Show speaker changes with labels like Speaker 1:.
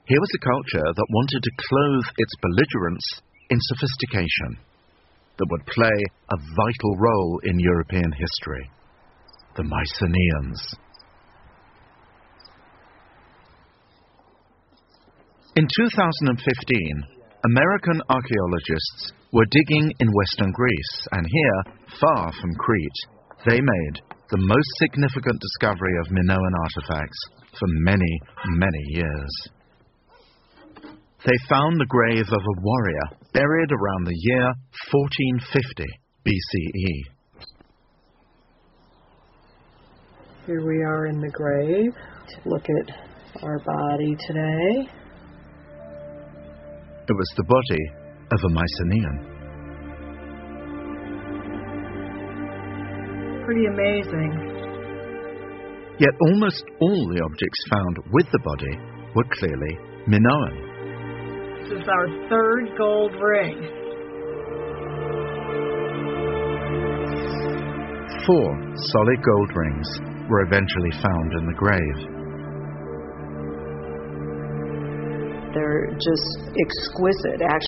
Speaker 1: Here was a culture that wanted to clothe its belligerents in sophistication, that would play a vital role in European history. The Mycenaeans. In 2015, American archaeologists were digging in western Greece, and here, far from Crete, they made the most significant discovery of Minoan artifacts for many, many years. They found the grave of a warrior buried around the year 1450 BCE.
Speaker 2: Here we are in the grave to look at our body today.
Speaker 1: It was the body of a Mycenaean.
Speaker 2: Pretty amazing.
Speaker 1: Yet almost all the objects found with the body were clearly Minoan.
Speaker 2: This is our third gold ring.
Speaker 1: 4 solid gold rings were eventually found in the grave.
Speaker 2: They're just exquisite, actually.